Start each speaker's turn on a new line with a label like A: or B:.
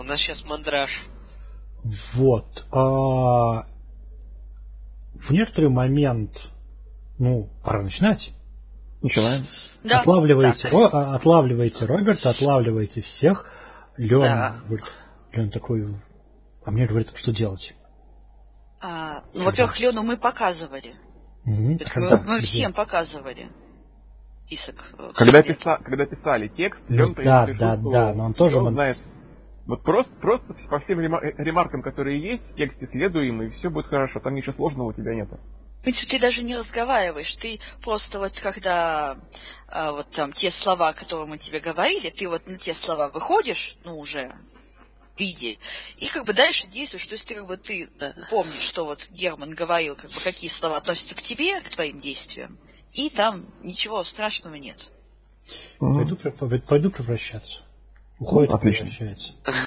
A: нас сейчас мандраж.
B: Вот. В некоторый момент, пора начинать.
C: Начинаем.
D: Да.
B: Отлавливаете Роберта, отлавливаете всех. Лен
A: Да.
B: говорит, Лен такой, а мне говорит, что делать?
D: Во-первых, Лену мы показывали.
B: Угу.
D: Мы всем показывали. Список.
C: Когда писали текст, Лен
B: да,
C: пришел,
B: но он тоже
C: знает. Вот просто по всем ремаркам, которые есть в тексте, следуем, и все будет хорошо. Там ничего сложного у тебя нет.
D: В принципе, ты даже не разговариваешь. Ты просто вот когда вот там те слова, которые мы тебе говорили, ты вот на те слова выходишь, уже в виде, и как бы дальше действуешь. То есть ты помнишь, что вот Герман говорил, как бы какие слова относятся к тебе, к твоим действиям, и там ничего страшного нет.
B: Пойду превращаться. Уходит,
C: отлично.
B: превращается.